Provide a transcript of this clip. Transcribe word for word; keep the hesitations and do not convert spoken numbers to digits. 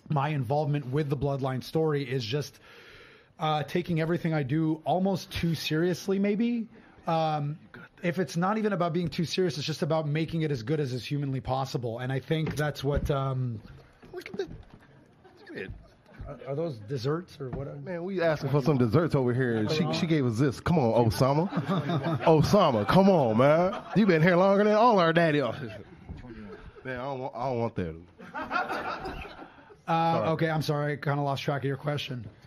my involvement with the Bloodline story is just uh, taking everything I do almost too seriously, maybe. Um, if it's not even about being too serious, it's just about making it as good as is humanly possible. And I think that's what... Um, Look at the... Look at it. Are, are those desserts or what? Man, we asking for some desserts over here, and she she gave us this. Come on, Osama. Osama, come on, man. You been here longer than all our daddy. Man, I don't want, I don't want that. Uh, okay, I'm sorry. I kind of lost track of your question.